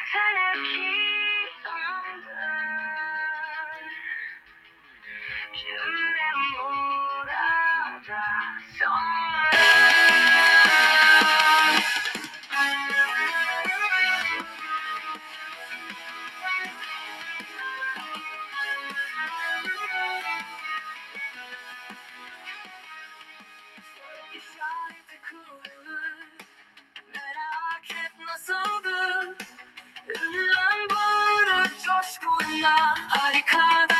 Sen hep ki sandın. Cümlem burada son. İşareti kurulur. Merak et nasıldı? Ünlem bağırır coşkuyla harika.